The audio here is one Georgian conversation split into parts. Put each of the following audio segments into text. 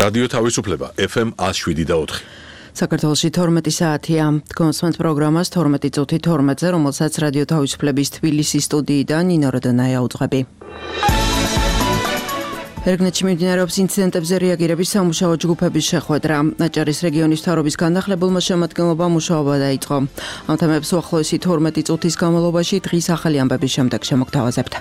რადიო თავისუფლება FM 107.4. საქართველოში 12 საათია. კონსმენთ პროგრამას 12 წუთი 12-ზე, რომელსაც რადიო თავისუფლების თბილისის სტუდიიდან ნინო როდონაია უძღვები. ერგნეთში მიმდინარეობს ინციდენტებზე რეაგირების სამუშაო ჯგუფების შეხვედრა. აჭარის რეგიონის მთავრობის განახლებულმა შემადგენლობამ მუშაობა დაიწყო. ამ თემებს უახლოესი 12 წუთის განმავლობაში დღის ახალი ამბების შემდეგ შემოგთავაზებთ.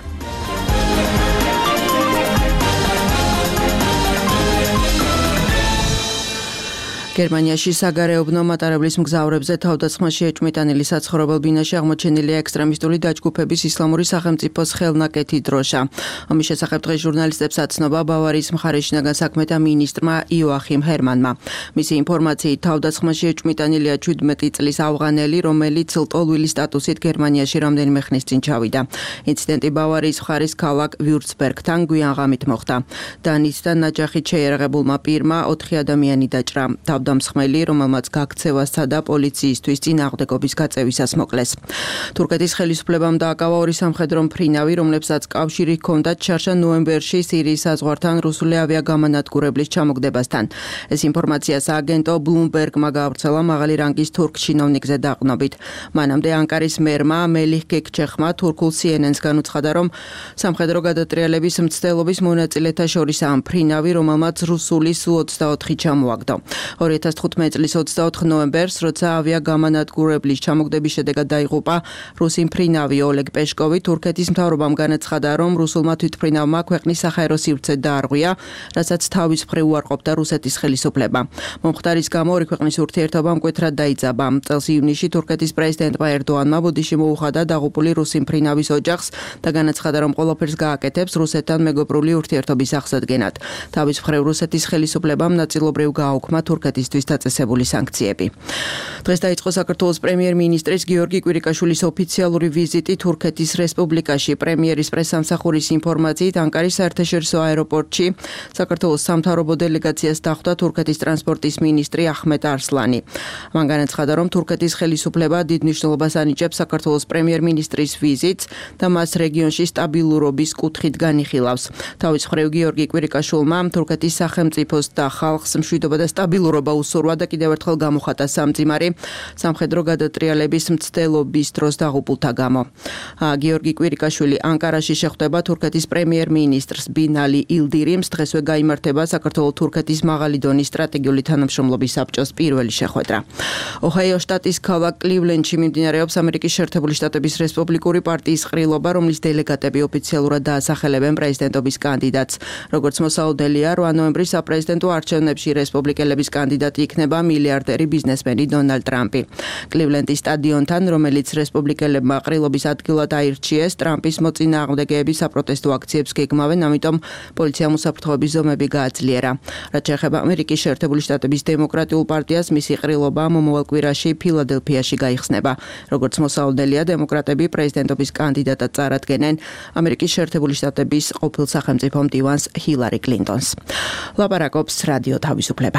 გერმანიაში საგარეუბნო მატარებლის მგზავრებზე თავდასხმაში ეჭვმიტანილი საცხოვრებელ ბინაში აღმოჩენილია ექსტრემისტული დაჯგუფების ისლამური სახელმწიფოს ხელნაკეთი დროშა. ამის შესახებ დღეს ჟურნალისტებს აცნობა ბავარიის მხარის შინაგან საქმეთა მინისტრმა იოახიმ ჰერმანმა. მისი ინფორმაციით თავდასხმაში ეჭვმიტანილია 17 წლის ავღანელი, რომელიც ლტოლვილი სტატუსით გერმანიაში რამდენიმე ხნის წინ ჩავიდა. ინციდენტი ბავარიის მხარის ქალაქ ვიურცბერგთან გვიან ღამით მოხდა. დანისთან ნაჯახით შეიარაღებულმა პირმა 4 ადამიანი დაჭრა. დამსხმელი, რომელმაც გაქცევასა და პოლიციისთვის წინააღმდეგობის გაწევისას მოკლეს. თურქეთის ხელისუფლებამ დააკავა 2 სამხედრო მფრინავი, რომლებსაც კავშირი ჰქონდათ შარშა ნოემბერში სირიის საზღვართან რუსული ავიაგამანადგურებლის ჩამოგდებასთან. ეს ინფორმაცია სააგენტო ბლუმბერგმა გაავრცელა მაღალი რანგის თურქ ჩინოვნიკზე დაყრდნობით. მანამდე ანკარის მერმა მელიხ კეკჩეხმა თურქულ CNN-ს განუცხადა, რომ სამხედრო გადატრიალების მცდელობის მონაწილეთა შორისაა მფრინავი, რომელმაც რუსული Su-24 ჩამოაგდო. 2015 წლის 24 ნოემბერს, როცა ავიაგამანადგურებლის ჩამოგდების შედეგად დაიღუპა რუსი მფრინავი ოლეგ პეშკოვი, თურქეთის მთავრობამ განაცხადა, რომ რუსულმა თვითმფრინავმა ქვეყნის საჰაერო სივრცე დაარღვია, რასაც თავის მხრივ უარყოფდა რუსეთის ხელისუფლება. მომხდარის გამო ორი ქვეყნის ურთიერთობა მკვეთრად დაიძაბა. წელს ივნისში თურქეთის პრეზიდენტმა ერდოანმა ბუდიში მოუხადა დაღუპული რუსი მფრინავის ოჯახს და განაცხადა, რომ ყველაფერს გააკეთებს რუსეთთან მეგობრული ურთიერთობის აღსადგენად. თავის მხრივ რუსეთის ხელისუფლებამ ნაწილობრივ გააუქმა თურქეთისთვის დაწესებული სანქციები. დღეს დაიწყო საქართველოს პრემიერ-მინისტრის გიორგი კვირიკაშვილის ოფიციალური ვიზიტი თურქეთის რესპუბლიკაში. პრემიერის პრესსამსახურის ინფორმაციით, ანკარის საერთაშორისო აეროპორტში საქართველოს სამთავრობო დელეგაციას დახვდა თურქეთის ტრანსპორტის მინისტრი აჰმედ არსლანი. მან განაცხადა, რომ თურქეთის ხელისუფლება დიდ მნიშვნელობას ანიჭებს საქართველოს პრემიერ-მინისტრის ვიზიტს და მას რეგიონში სტაბილურობის კუთხით განიხილავს. თავის მხრივ გიორგი კვირიკაშვილმა თურქეთის სახელმწიფოს და ხალხს მშვიდობა და სტაბილურობა უსურვა და კიდევ ერთხელ გამოხატა სამძიმარი სამხედრო გადატრიალების მცდელობის დროს დაღუპულთა გამო. გიორგი კვირიკაშვილი ანკარაში შეხვდება თურქეთის პრემიერ-მინისტრს ბინალი ილდირიმს. დღესვე გაიმართება საქართველო-თურქეთის მაღალი დონის სტრატეგიული თანამშრომლობის საბჭოს პირველი შეხვედრა. ოჰაიო შტატის ქალაქ კლივლენდში მიმდინარეობს ამერიკის შეერთებული შტატების რესპუბლიკური პარტიის ყრილობა, რომლის დელეგატები ოფიციალურად დაასახელებენ პრეზიდენტობის კანდიდატს. როგორც მოსაოდელია, 8 ნოემბრის საპრეზიდენტო არჩევნებში რესპუბლიკელების კანდიდატი იქნება მილიარდერი ბიზნესმენი დონალდ ტრამპი. კლივლენდის სტადიონთან, რომელიც რესპუბლიკელებმა ყრილობის ადგილად აირჩიეს, ტრამპის მოწინააღმდეგეები საპროტესტო აქციებს გეგმავენ, ამიტომ პოლიციამ უსაფრთხოების ზომები გააძლიერა. რაც შეეხება ამერიკის შეერთებული შტატების დემოკრატიულ პარტიას, მისი ყრილობა მომავალ კვირაში ფილადელფიაში გაიხსნება. როგორც მოსაოდელია, დემოკრატები პრეზიდენტობის კანდიდატად წარადგენენ ამერიკის შეერთებული შტატების ყოფილ სახელმწიფო მდივანს ჰილარი კლინტონს. ლაპარაკობს რადიო თავისუფლება.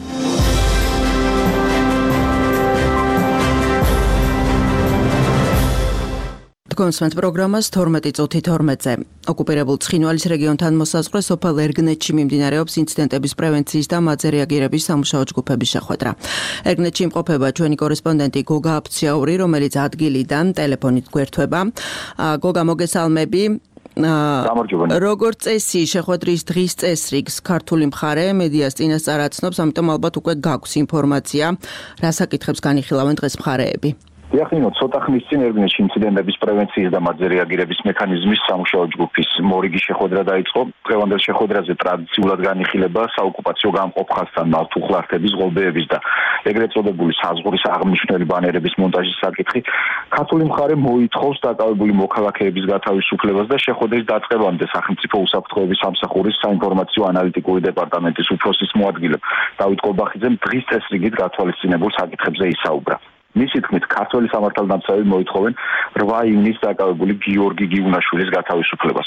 კონსმენთ პროგრამას 12 წუთი 12-ზე. ოკუპირებულ ცხინვალის რეგიონთან მოსაზღვრე სოფელ ერგნეთში მიმდინარეობს ინციდენტების პრევენციის და მათზე რეაგირების სამუშაო ჯგუფების შეხვედრა. ერგნეთში იმყოფება ჩვენი კორესპონდენტი გოგა აფციაური, რომელიც ადგილიდან ტელეფონით გვერდება. გოგა, მოგესალმები. როგორც წესი, შეხვედრის დღის წესრიგს ქართული მხარე მედიას წინასწარ აცნობს, ამიტომ ალბათ უკვე გაქვს ინფორმაცია, რა საკითხებს განიხილავენ დღეს მხარეები. Diakhino, ცოტა ხნის წინ ერგნეთში ინციდენტების პრევენციის და მათზე რეაგირების მექანიზმის სამუშაო ჯგუფის მორიგი შეხვედრა დაიწყო. დღევანდელ შეხვედრაზე ტრადიციულად განიხილება საოკუპაციო გამყოფ ხაზთან მართუხლართების, ღობეების და ეგრეთ წოდებული საზღვრის აღმნიშვნელი ბანერების მონტაჟის საკითხი. ქართული მხარე მოითხოვს დაკავებული მოქალაქეების გათავისუფლებას და შეხვედრის დაწყებამდე სახელმწიფო უსაფრთხოების სამსახურის საინფორმაციო ანალიტიკური დეპარტამენტის უფროსის მოადგილემ დავით კობახიძემ დღის წესრიგით გათვალისწინებულ საკითხებზე ისაუბრა. მისი თქმით, ქართველი სამართალდამცავი მოითხოვენ 8 ივნისს დაკავებული გიორგი გიუნაშვილის გათავისუფლებას.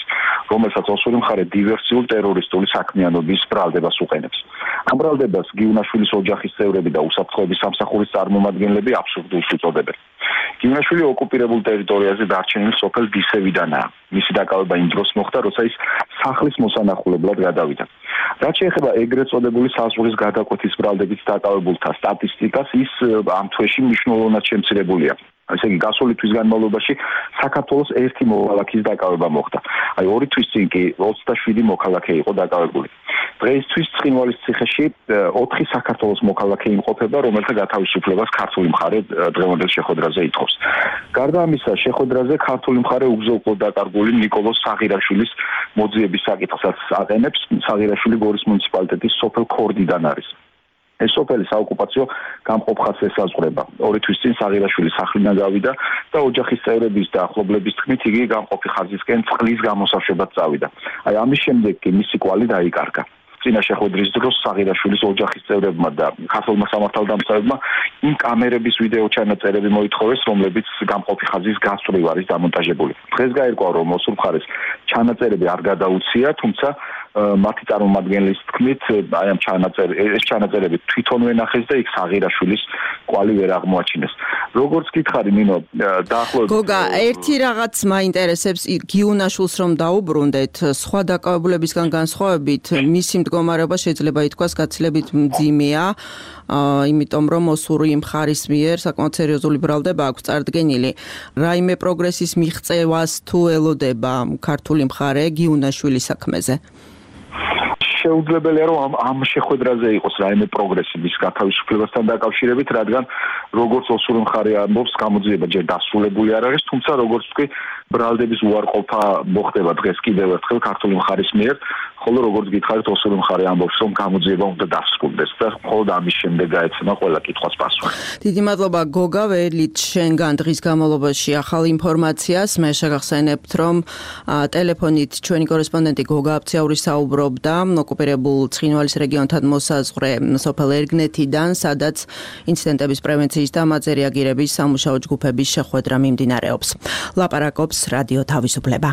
რომელსაც ოსური მხარე დივერსიულ ტერორისტული საქმიანობის ბრალდებას უყენებს. ამ ბრალდებას გიუნაშვილის ოჯახის წევრები და უსაფრთხოების სამსახურის წარმომადგენლები აბსურდულს უწოდებენ. გიუნაშვილი ოკუპირებულ ტერიტორიაზე დარჩენილ სოფელ დისევიდანაა. მისი დაკავება იმ დროს მოხდა, როცა ის სახლის მოსანახულებლად გადავიდა. რაც შეეხება ეგრეთ წოდებული საზღვრის გადაკვეთის ბრალდებით დაკავებულთა სტატისტიკას, ის ამ თვეში მნიშვნელოვნად შემცირებულია. ესე იგი, გასული თვის განმავლობაში საქართველოს ერთი მოქალაქის დაკავება მოხდა. აი 2 თვის წინ კი 27 მოქალაქე იყო დაკავებული. დღეისთვის ცხინვალის ციხეში 4 საქართველოს მოქალაქე იმყოფება, რომელთა გათავისუფლებას ქართული მხარე დღევანდელ შეხვედრაზე ითხოვს. გარდა ამისა, შეხვედრაზე ქართული მხარე უგზო-უკვლოდ დაკარგული ნიკოლოზ საღირაშვილის მოძიების საკითხსაც აყენებს. საღირაშვილი გორის მუნიციპალიტეტის სოფელ ქორდიდან არის. ეს სოფელი საოკუპაციო გამყოფ ხაზს ესაზღვრება. 2 თვის წინ საღირაშვილი სახლიდან გავიდა და ოჯახის წევრების და ახლობლების თქმით იგი გამყოფი ხაზისკენ წყლის გამოსაშვებად წავიდა. აი ამის შემდეგ კი მისი კვალი დაიკარგა. წინა შეხვედრის დროს საღირაშვილის ოჯახის წევრებმა და ქართულმა სამართალდამცავებმა იმ კამერების ვიდეო ჩანაწერები მოითხოვეს, რომლებიც გამყოფი ხაზის გასწვრივ არის დამონტაჟებული. დღეს გაირკვა, რომ ოსურ მხარეს ჩანაწერები არ გადაუცია, თუმცა მათი წარმომადგენლის თქმით, აი ამ ჩანაწერები თვითონვე ნახეს და იქ საღირაშვილის კვალი ვერ აღმოაჩინეს. როგორც გითხარი, ნინო, დაახლოებით გოგა, ერთი რაღაც მაინტერესებს გიუნაშვილს რომ დაუბრუნდეთ, სხვა დაკავებულებისგან განსხვავებით, მისი მდგომარეობა შეიძლება ითქვას გაცილებით მძიმეა, იმიტომ რომ ოსური მხარის მიერ საკმაოდ სერიოზული ბრალდება აქვს წარდგენილი. რაიმე პროგრესის მიღწევას თუ ელოდება ქართული მხარე გიუნაშვილის საქმეზე? შეუძლებელია, რომ ამ შეხვედრაზე იყოს რაიმე პროგრესი მის გათავისუფლებასთან დაკავშირებით, რადგან როგორც ოსური მხარე ამბობს, გამოძიება ჯერ დასრულებული არ არის, თუმცა როგორც ვთქვი, ბრალდების უარყოფა მოხდება დღეს კიდევ ერთხელ ქართული მხარის მიერ, ხოლო როგორც გითხარით, ოსური მხარე ამბობს, რომ გამოძიება უნდა დასრულდეს და მხოლოდ ამის შემდეგ გაეცემა ყველა კითხვას პასუხი. დიდი მადლობა გოგა, ველით შენგან დღის განმავლობაში ახალ ინფორმაციას. მე შეგახსენებთ, რომ ტელეფონით ჩვენი კორესპონდენტი გოგა აფციაური საუბრობდა ოკუპირებულ ცხინვალის რეგიონთან მოსაზღვრე სოფელ ერგნეთიდან, სადაც ინციდენტების პრევენციის და მათზე რეაგირების სამუშაო ჯგუფების შეხვედრა მიმდინარეობს. ლაპარაკობს რადიო თავისუფლება.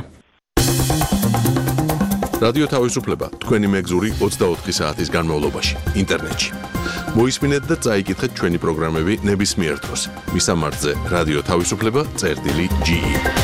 რადიო თავისუფლება თქვენი მეგზური 24 საათის განმავლობაში ინტერნეტში. მოისმინეთ და წაიკითხეთ ჩვენი პროგრამები ნებისმიერ დროს. მისამართზე რადიო თავისუფლება.ge.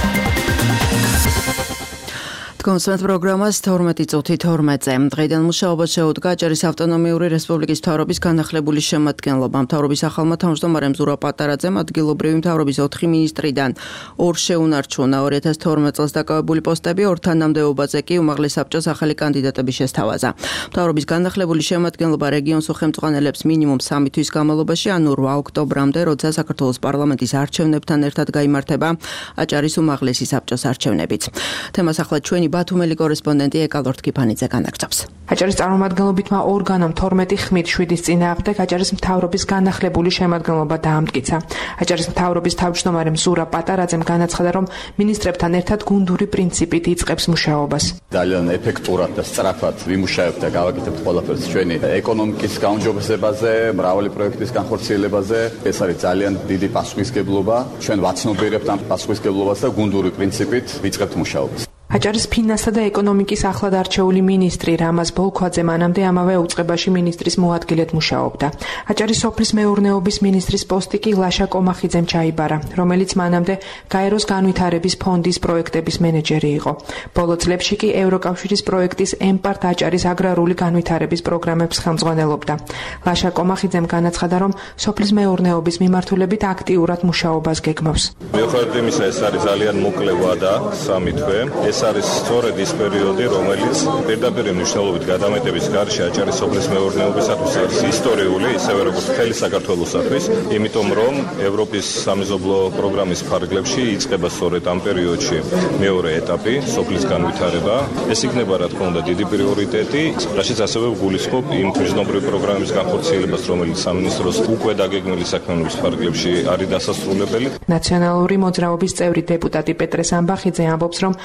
კონსერტ პროგრამას 12:12-ზე. დღეიდან მუშაობა შეუდგა აჭარის ავტონომიური რესპუბლიკის მთავრობის განახლებული შემადგენლობა. მთავრობის ახალმა თავმჯდომარემ ზურაბ პატარაძემ ადგილობრივი მთავრობის 4 მინისტრიდან 2 შეუნარჩუნა. 2012 წელს დაკავებული პოსტები 2 თანამდებობაზე კი უმაღლეს საბჭოს ახალი კანდიდატები შესთავაზა. მთავრობის განახლებული შემადგენლობა რეგიონს უხელმძღვანელებს მინიმუმ 3 თვის განმავლობაში, ანუ 8 ოქტომბრამდე, როცა საქართველოს პარლამენტის არჩევნებთან ერთად გაიმართება აჭარის უმაღლესი საბჭოს არჩევნებიც. თემას ახლა ჩვენი ბათუმელი კორესპონდენტი ეკალორთ კიფანიძე განაგრძობს. აჭარის წარმომადგენლობითმა ორგანომ 12 ხმით 7-ის წინააღმდეგ აჭარის მთავრობის განახლებული შემადგენლობა დაამტკიცა. აჭარის მთავრობის თავმჯდომარემ ზურაბ პატარაძემ განაცხადა, რომ მინისტრებთან ერთად გუნდური პრინციპით იწყებს მუშაობას. ძალიან ეფექტურად და სწრაფად ვიმუშავებთ და გავაკეთებთ ყველაფერს ჩვენი ეკონომიკის გაუმჯობესებაზე, მრავალი პროექტის განხორციელებაზე. ეს არის ძალიან დიდი პასუხისმგებლობა. ჩვენ ვაცნობიერებთ ამ პასუხისმგებლობას და გუნდური პრინციპით ვიწყებთ მუშაობას. აჭარის ფინანსთა და ეკონომიკის ახლად არჩეული მინისტრი რამაზ ბოლქვაძე მანამდე ამავე უწყებაში მინისტრის მოადგილედ მუშაობდა. აჭარის სოფლის მეურნეობის მინისტრის პოსტი კი ლაშა კომახიძემ ჩაიბარა, რომელიც მანამდე გაეროს განვითარების ფონდის პროექტების მენეჯერი იყო. ბოლო წლებში კი ევროკავშირის პროექტის ემპარტ აჭარის აგრარული განვითარების პროგრამებს ხელმძღვანელობდა. ლაშა კომახიძემ განაცხადა, რომ სოფლის მეურნეობის მიმართულებით აქტიურად მუშაობას გეგმავს. მიუხედავად იმისა, ეს არის ძალიან მოკლე ვადა, 3 თვე. ეს არის სწორედ ის პერიოდი, რომელიც პირდაპირ მნიშვნელობით გადამეტების გარშე აჭარის სოფლის მეურნეობისათვის არის ისტორიული, ისევე როგორც მთელი საქართველოსათვის, იმიტომ რომ ევროპის სამეზობლო პროგრამის ფარგლებში იწყება სწორედ ამ პერიოდში მეორე ეტაპი, სოფლის განვითარება. ეს იქნება, რა თქმა უნდა, დიდი პრიორიტეტი, რაშიც ასევე გულისხმობ იმ თვისნობრივი პროგრამის განხორციელებას, რომელიც სამინისტროს უკვე დაგეგმილი საქმიანობის ფარგლებში არის დასასრულებელი. ნაციონალური მოძრაობის წევრი დეპუტატი პეტრე სამბახიძე ამბობს, რომ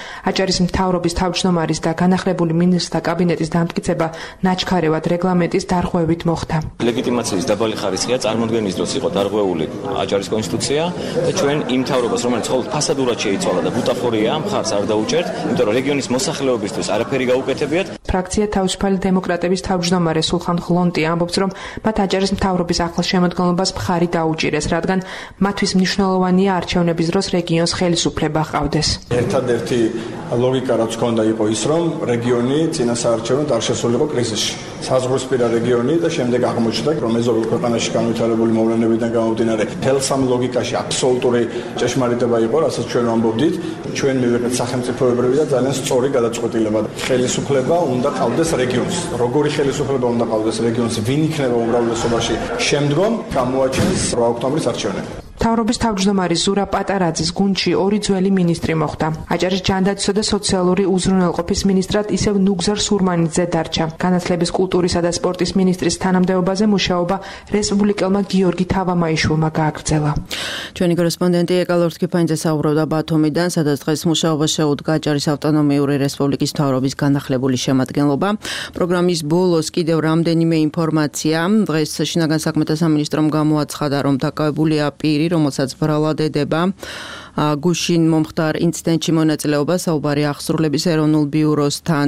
აჭარის მთავრობის თავმჯდომარის და განახლებული მინისტრთა კაბინეტის დამტკიცება ნაჩქარევად რეგლამენტის დარღვევით მოხდა. ლეგიტიმაციის დაბალი ხარისხია წარმოქმნის დროს იყო დარღვეული აჭარის კონსტიტუცია და ჩვენ იმ მთავრობას, რომელიც მხოლოდ ფასადურად შეიცვალა და ბუტაფორია, მხარს არ დაუჭერთ, იმიტომ რომ რეგიონის მოსახლეობისთვის არაფერი გაუკეთებიათ. ფრაქცია თავისუფალი დემოკრატების თავმჯდომარე სულხან ღლონტი ამბობს, რომ მათ აჭარის მთავრობის ახლ შემოდგენლობას მხარი დაუჭირეს, რადგან მათთვის მნიშვნელოვანია არჩევნების დროს რეგიონს ხელისუფლება ჰყავდეს. ერთადერთი ლოგიკა რაც ჰქონდა იყო ის, რომ რეგიონი წინასაარჩევნო არ შესულიყო კრიზისში. საზღვრისპირა რეგიონი და შემდეგ აღმოჩნდა, რომ მეზობელ ქვეყანაში განვითარებული მოვლენებიდან გამომდინარე, თელს ამ ლოგიკაში აბსოლუტური ჭეშმარიტება იყო, რასაც ჩვენ ვამბობდით. ჩვენ მივიღეთ სახელმწიფოებრივი და ძალიან სწორი გადაწყვეტილება. ხელისუფლება უნდა ყავდეს რეგიონს. როგორი ხელისუფლება უნდა ყავდეს რეგიონს, ვინ იქნება უმრავლესობაში შემდგომ, გამოაჩენს 8 ოქტომბრის არჩევნები. მთავრობის თავმჯდომარი ზურა პატარაძის გუნდში 2 ძველი მინისტრი მოხვდა. აჭარის ჯანდაცვისა და სოციალური უზრუნველყოფის მინისტრად ისევ ნუგზარ სურმანიძე დარჩა. განათლების, კულტურისა და სპორტის მინისტრის თანამდებობაზე მუშაობა რესპუბლიკელმა გიორგი თავამაიშვილმა გააგრძელა. ჩვენი კორესპონდენტი ეკალორთ კიფანიძე საუბრობდა ბათუმიდან, სადაც დღეს მუშაობა შეუდგა აჭარის ავტონომიური რესპუბლიკის მთავრობის განახლებული შემადგენლობა. პროგრამის ბოლოს კიდევ რამდენიმე ინფორმაცია. დღეს შინაგან საქმეთა სამინისტრომ გამოაცხადა, რომ დაკავებულია პირი, რომელსაც ბრალად ედება გუშინ მომხდარ ინციდენტში მონაწილეობა, საუბარი აღსრულების ეროვნულ ბიუროსთან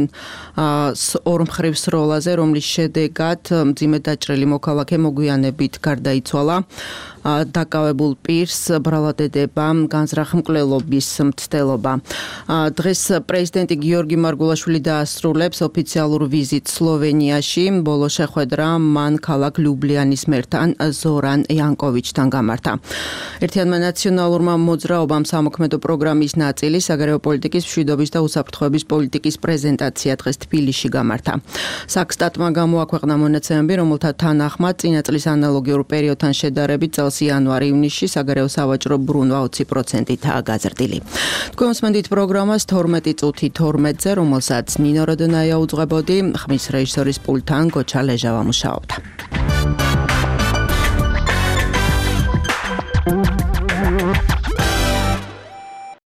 ორმხრივ სროლაზე, რომლის შედეგად მძიმედ დაჭრილი მოქალაქე მოგვიანებით გარდაიცვალა. დაკავებულ პირს ბრალად ედება განზრახ-მკვლელობის მცდელობა. დღეს პრეზიდენტი გიორგი მარგულაშვილი დაასრულებს ოფიციალურ ვიზიტს სლოვენიაში. ბოლო შეხვედრა მან ქალაქ ლიუბლიანის მერთან ზორან იანკოვიჩთან გამართა. ერთიანმა ნაციონალურმა მოძრაობამ სამოქმედო პროგრამის ნაწილი საგარეო პოლიტიკის, მშვიდობის და უსაფრთხოების პოლიტიკის პრეზენტაცია დღეს თბილისში გამართა. საქსტატმა გამოაქვეყნა მონაცემები, რომელთა თანახმად წინა წლის ანალოგიურ პერიოდთან შედარებით წელს იანვარ-ივნისში საგარეო სავაჭრო ბრუნვა 20%-ითაა გაზრდილი. თქვენ მოსმენთ პროგრამას 12 წუთი 12-ზე, რომელსაც ნინო როდონაია უძღვებოდი, ხმის რეჟისორის პულტთან გოჩა ლეჟავა მუშაობდა.